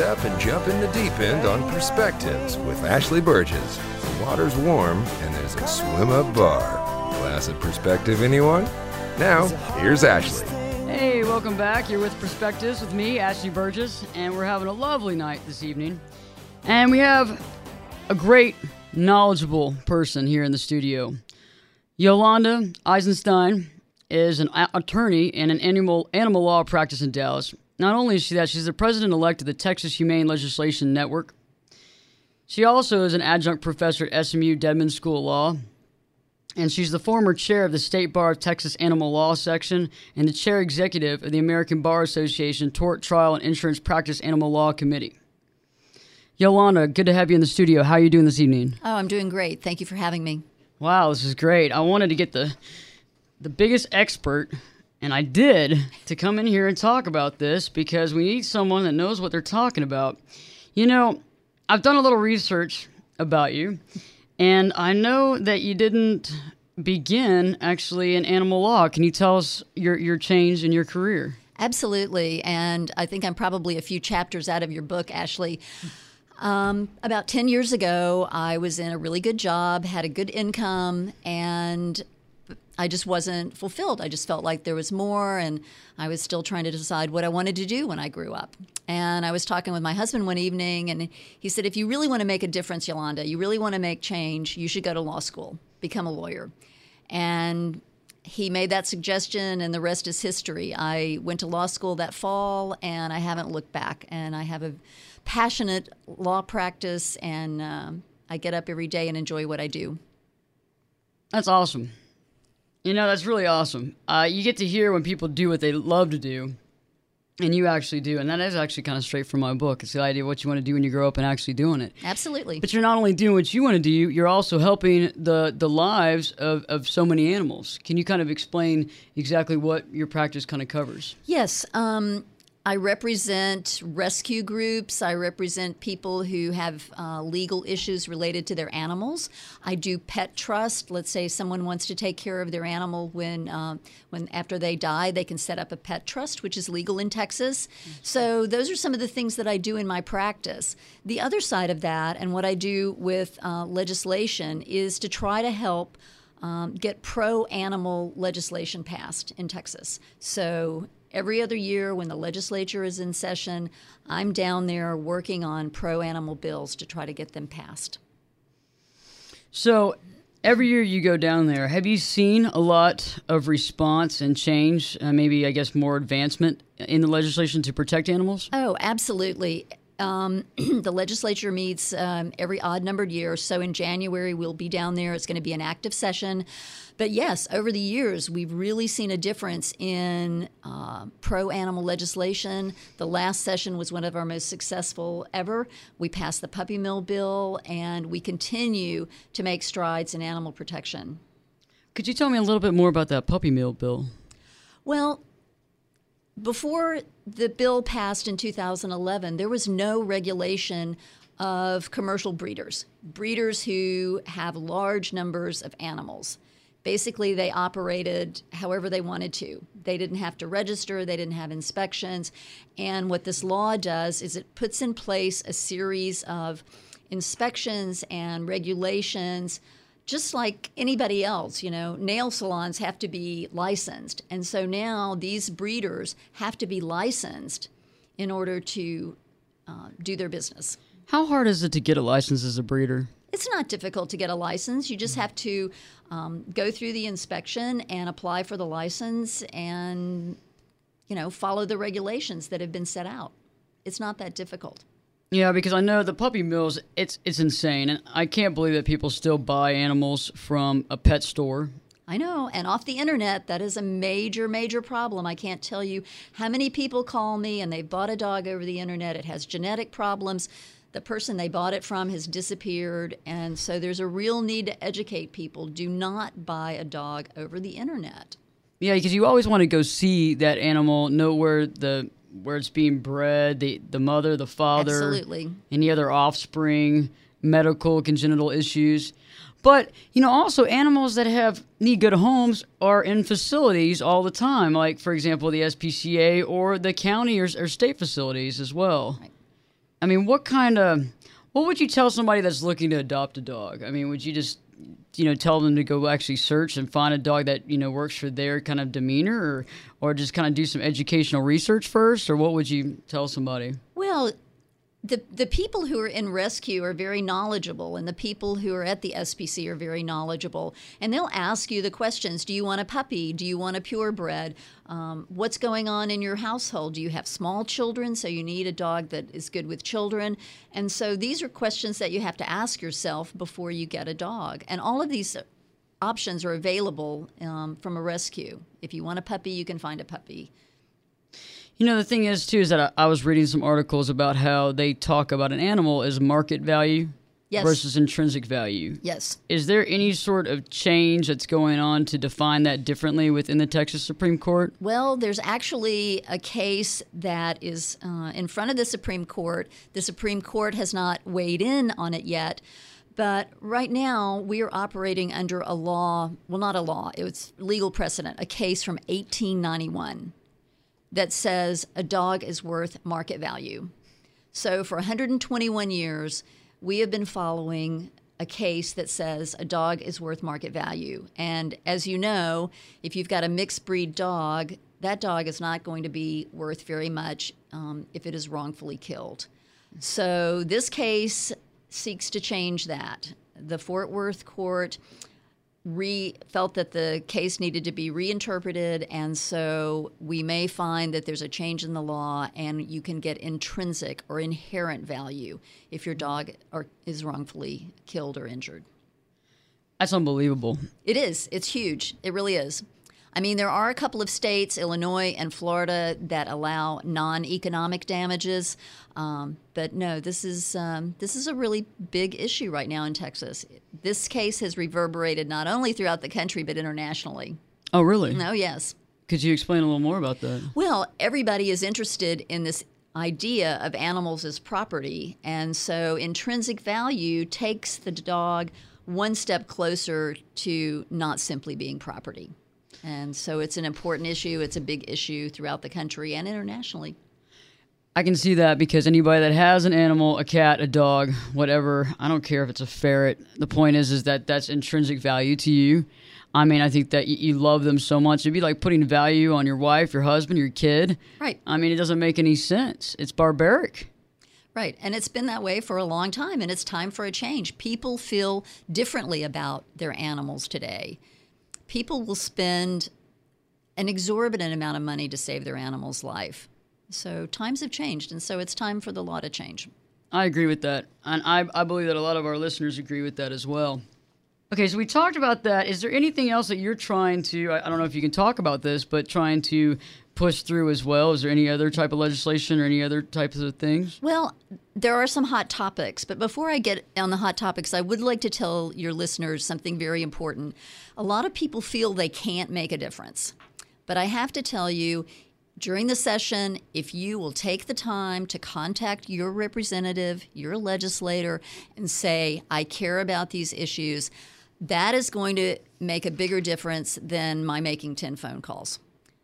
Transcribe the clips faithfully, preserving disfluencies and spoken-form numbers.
up and jump in the deep end on Perspectives with Ashley Burgess. The water's warm and there's a swim-up bar. Glass of perspective, anyone? Now, here's Ashley. Hey, welcome back. You're with Perspectives with me, Ashley Burgess, and we're having a lovely night this evening. And we have a great, knowledgeable person here in the studio. Yolanda Eisenstein is an a- attorney and an animal animal law practice in Dallas. Not only is she that, she's the president-elect of the Texas Humane Legislation Network. She also is an adjunct professor at S M U Dedman School of Law. And she's the former chair of the State Bar of Texas Animal Law Section and the chair executive of the American Bar Association Tort Trial and Insurance Practice Animal Law Committee. Yolanda, good to have you in the studio. How are you doing this evening? Oh, I'm doing great. Thank you for having me. Wow, this is great. I wanted to get the the biggest expert, and I did, to come in here and talk about this because we need someone that knows what they're talking about. You know, I've done a little research about you. And I know that you didn't begin actually in animal law. Can you tell us your, your change in your career? Absolutely. And I think I'm probably a few chapters out of your book, Ashley. Um, about ten years ago, I was in a really good job, had a good income, and I just wasn't fulfilled. I just felt like there was more, and I was still trying to decide what I wanted to do when I grew up. And I was talking with my husband one evening, and he said, if you really want to make a difference, Yolanda, you really want to make change, you should go to law school, become a lawyer. And he made that suggestion, and the rest is history. I went to law school that fall, and I haven't looked back. And I have a passionate law practice, and uh, I get up every day and enjoy what I do. That's awesome. You know, that's really awesome. Uh, you get to hear when people do what they love to do, and you actually do. And that is actually kind of straight from my book. It's the idea of what you want to do when you grow up and actually doing it. Absolutely. But you're not only doing what you want to do, you're also helping the, the lives of, of so many animals. Can you kind of explain exactly what your practice kind of covers? Yes. Um, I represent rescue groups. I represent people who have uh, legal issues related to their animals. I do pet trust. Let's say someone wants to take care of their animal when, uh, when after they die, they can set up a pet trust, which is legal in Texas. Mm-hmm. So those are some of the things that I do in my practice. The other side of that, and what I do with uh, legislation, is to try to help um, get pro-animal legislation passed in Texas. So every other year when the legislature is in session, I'm down there working on pro-animal bills to try to get them passed. So every year you go down there, have you seen a lot of response and change, uh, maybe, I guess, more advancement in the legislation to protect animals? Oh, absolutely. Um, the legislature meets um, every odd-numbered year, so in January we'll be down there. It's going to be an active session. But yes, over the years, we've really seen a difference in uh, pro-animal legislation. The last session was one of our most successful ever. We passed the puppy mill bill, and we continue to make strides in animal protection. Could you tell me a little bit more about that puppy mill bill? Well, before the bill passed in two thousand eleven, there was no regulation of commercial breeders, breeders who have large numbers of animals. Basically, they operated however they wanted to. They didn't have to register. They didn't have inspections. And what this law does is it puts in place a series of inspections and regulations, just like anybody else. You know, nail salons have to be licensed. And so now these breeders have to be licensed in order to uh, do their business. How hard is it to get a license as a breeder? It's not difficult to get a license. You just have to um, go through the inspection and apply for the license and, you know, follow the regulations that have been set out. It's not that difficult. Yeah, because I know the puppy mills, it's it's insane. And I can't believe that people still buy animals from a pet store. I know. And off the internet, that is a major, major problem. I can't tell you how many people call me and they bought a dog over the internet. It has genetic problems. The person they bought it from has disappeared, and so there's a real need to educate people. Do not buy a dog over the internet. Yeah, because you always want to go see that animal, know where the where it's being bred, the the mother, the father, absolutely, any other offspring, medical, congenital issues. But, you know, also animals that have need good homes are in facilities all the time, like, for example, the S P C A or the county or, or state facilities as well. Right. I mean, what kind of, what would you tell somebody that's looking to adopt a dog? I mean, would you just, you know, tell them to go actually search and find a dog that, you know, works for their kind of demeanor, or, or just kind of do some educational research first? Or what would you tell somebody? Well, the the people who are in rescue are very knowledgeable, and the people who are at the S P C are very knowledgeable. And they'll ask you the questions. Do you want a puppy? Do you want a purebred? Um, what's going on in your household? Do you have small children, so you need a dog that is good with children? And so these are questions that you have to ask yourself before you get a dog. And all of these options are available um, from a rescue. If you want a puppy, you can find a puppy. You know, the thing is, too, is that I, I was reading some articles about how they talk about an animal as market value yes. versus intrinsic value. Yes. Is there any sort of change that's going on to define that differently within the Texas Supreme Court? Well, there's actually a case that is uh, in front of the Supreme Court. The Supreme Court has not weighed in on it yet. But right now, we are operating under a law, well, not a law, it was legal precedent, a case from eighteen ninety-one. That says a dog is worth market value. So for one hundred twenty-one years, we have been following a case that says a dog is worth market value. And as you know, if you've got a mixed breed dog, that dog is not going to be worth very much um, if it is wrongfully killed. So this case seeks to change that. The Fort Worth court Re, felt that the case needed to be reinterpreted, and so we may find that there's a change in the law and you can get intrinsic or inherent value if your dog are, is wrongfully killed or injured. That's unbelievable. It is. It's huge. It really is. I mean, there are a couple of states, Illinois and Florida, that allow non-economic damages. Um, but no, this is um, this is a really big issue right now in Texas. This case has reverberated not only throughout the country, but internationally. Oh, really? Oh, yes. Could you explain a little more about that? Well, everybody is interested in this idea of animals as property. And so intrinsic value takes the dog one step closer to not simply being property. And so it's an important issue. It's a big issue throughout the country and internationally. I can see that because anybody that has an animal, a cat, a dog, whatever, I don't care if it's a ferret. The point is, is that that's intrinsic value to you. I mean, I think that y- you love them so much. It'd be like putting value on your wife, your husband, your kid. Right. I mean, it doesn't make any sense. It's barbaric. Right. And it's been that way for a long time, and it's time for a change. People feel differently about their animals today. People will spend an exorbitant amount of money to save their animal's life. So times have changed, and so it's time for the law to change. I agree with that. And I, I believe that a lot of our listeners agree with that as well. Okay, so we talked about that. Is there anything else that you're trying to, I, I don't know if you can talk about this, but trying to push through as well? Is there any other type of legislation or any other types of things? Well, there are some hot topics, but before I get on the hot topics, I would like to tell your listeners something very important. A lot of people feel they can't make a difference, but I have to tell you, during the session, if you will take the time to contact your representative, your legislator, and say, I care about these issues, that is going to make a bigger difference than my making ten phone calls.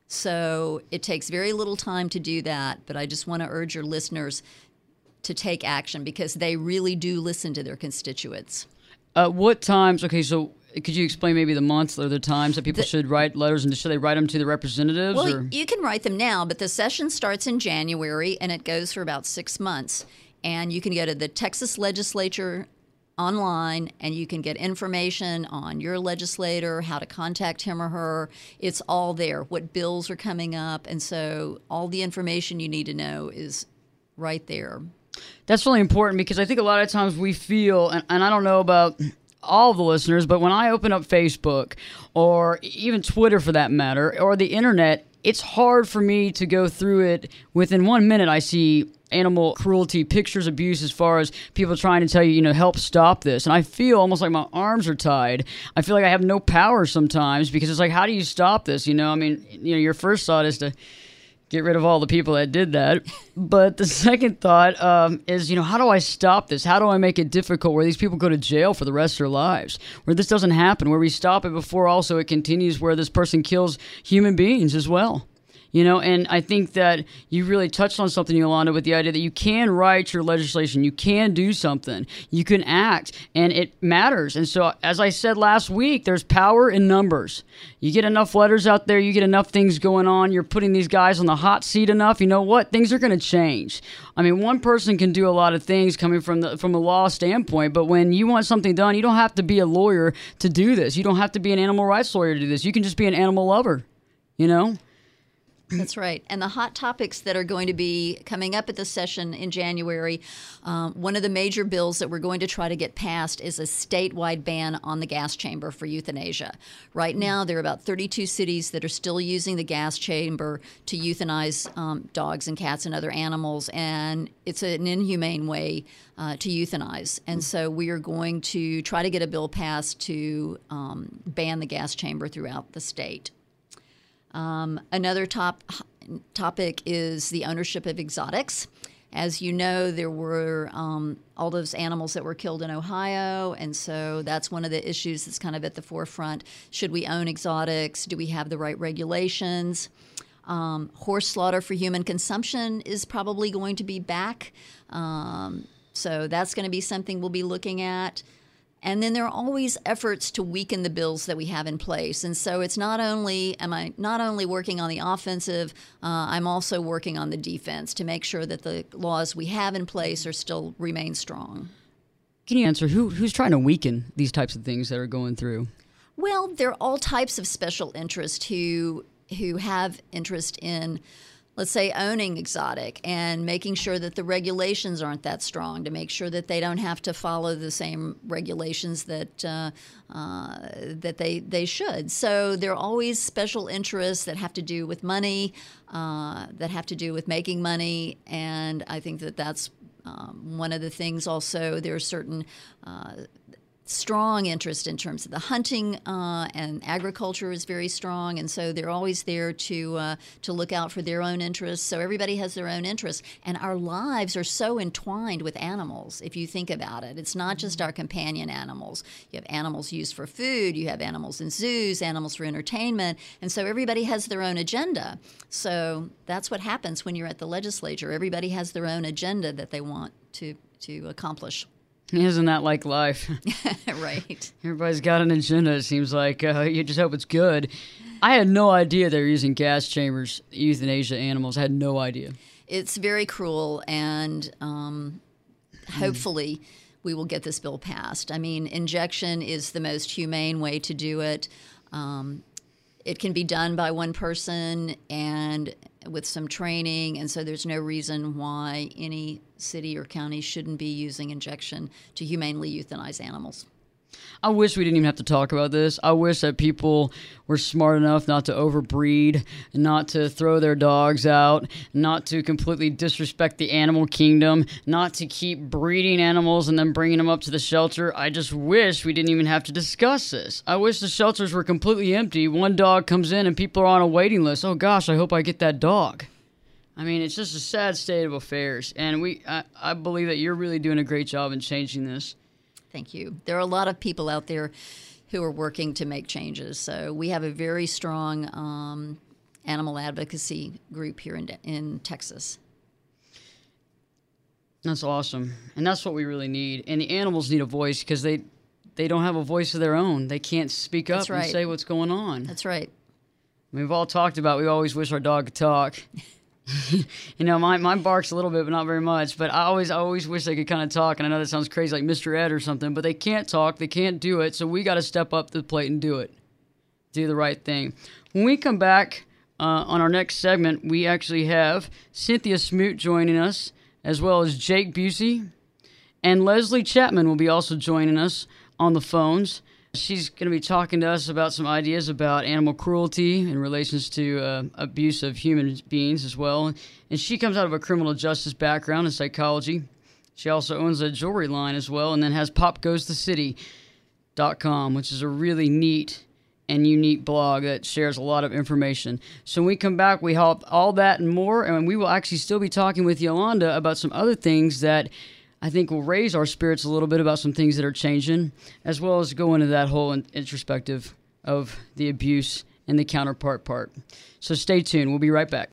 So it takes very little time to do that, but I just want to urge your listeners to take action because they really do listen to their constituents. Uh, what times, okay, so could you explain maybe the months or the times that people The- should write letters, and should they write them to the representatives? Well, or? you can write them now, but the session starts in January and it goes for about six months. And you can go to the Texas Legislature online and you can get information on your legislator, how to contact him or her. It's all there, what bills are coming up. And so all the information you need to know is right there. That's really important because I think a lot of times we feel, and, and I don't know about all the listeners, but when I open up Facebook or even Twitter for that matter, or the internet, it's hard for me to go through it. Within one minute, I see animal cruelty, pictures, abuse, as far as people trying to tell you, you know, help stop this. And I feel almost like my arms are tied. I feel like I have no power sometimes because it's like, how do you stop this? You know, I mean, you know, your first thought is to get rid of all the people that did that. But the second thought um, is, you know, how do I stop this? How do I make it difficult where these people go to jail for the rest of their lives? Where this doesn't happen, where we stop it before also it continues, where this person kills human beings as well. You know, and I think that you really touched on something, Yolanda, with the idea that you can write your legislation, you can do something, you can act, and it matters. And so, as I said last week, there's power in numbers. You get enough letters out there, you get enough things going on, you're putting these guys on the hot seat enough, you know what? Things are going to change. I mean, one person can do a lot of things coming from the from a law standpoint, but when you want something done, you don't have to be a lawyer to do this. You don't have to be an animal rights lawyer to do this. You can just be an animal lover, you know? That's right. And the hot topics that are going to be coming up at the session in January, um, one of the major bills that we're going to try to get passed is a statewide ban on the gas chamber for euthanasia. Right now, there are about thirty-two cities that are still using the gas chamber to euthanize um, dogs and cats and other animals, and it's an inhumane way uh, to euthanize. And so we are going to try to get a bill passed to um, ban the gas chamber throughout the state. Um, another top topic is the ownership of exotics. As you know, there were um, all those animals that were killed in Ohio, and so that's one of the issues that's kind of at the forefront. Should we own exotics? Do we have the right regulations? Um, horse slaughter for human consumption is probably going to be back, um, so that's going to be something we'll be looking at. And then there are always efforts to weaken the bills that we have in place. And so it's not only, am I not only working on the offensive, uh, I'm also working on the defense to make sure that the laws we have in place are still remain strong. Can you answer who who's trying to weaken these types of things that are going through? Well, there are all types of special interest who who have interest in, let's say, owning exotic and making sure that the regulations aren't that strong, to make sure that they don't have to follow the same regulations that uh, uh, that they they should. So there are always special interests that have to do with money, uh, that have to do with making money, and I think that that's um, one of the things. Also, there are certain uh, strong interest in terms of the hunting uh, and agriculture is very strong, and so they're always there to uh, to look out for their own interests. So everybody has their own interests, and our lives are so entwined with animals. If you think about it, it's not just our companion animals. You have animals used for food, you have animals in zoos, animals for entertainment, and so everybody has their own agenda. So that's what happens when you're at the legislature. Everybody has their own agenda that they want to to accomplish. Isn't that like life? Right. Everybody's got an agenda, it seems like. Uh, you just hope it's good. I had no idea they were using gas chambers, euthanasia animals. I had no idea. It's very cruel, and um, hopefully we will get this bill passed. I mean, injection is the most humane way to do it. Um, it can be done by one person and with some training, and so there's no reason why any city or county shouldn't be using injection to humanely euthanize animals. I wish we didn't even have to talk about this. I wish that people were smart enough not to overbreed, not to throw their dogs out, not to completely disrespect the animal kingdom, not to keep breeding animals and then bringing them up to the shelter. I just wish we didn't even have to discuss this. I wish the shelters were completely empty. One dog comes in and people are on a waiting list. Oh gosh, I hope I get that dog. I mean, it's just a sad state of affairs, and we I, I believe that you're really doing a great job in changing this. Thank you. There are a lot of people out there who are working to make changes. So we have a very strong um, animal advocacy group here in in Texas. That's awesome, and that's what we really need. And the animals need a voice because they they don't have a voice of their own. They can't speak up right. and say what's going on. That's right. We've all talked about we always wish our dog could talk. You know, my mine barks a little bit, but not very much. But I always, I always wish they could kind of talk. And I know that sounds crazy, like Mister Ed or something. But they can't talk, they can't do it. So we got to step up to the plate and do it, do the right thing. When we come back uh, on our next segment, we actually have Cynthia Smoot joining us, as well as Jake Busey, and Leslie Chapman will be also joining us on the phones. She's going to be talking to us about some ideas about animal cruelty in relations to uh, abuse of human beings as well. And she comes out of a criminal justice background in psychology. She also owns a jewelry line as well, and then has pop goes the city dot com, which is a really neat and unique blog that shares a lot of information. So when we come back, we have all that and more, and we will actually still be talking with Yolanda about some other things that I think will raise our spirits a little bit about some things that are changing, as well as go into that whole introspective of the abuse and the counterpart part. So stay tuned. We'll be right back.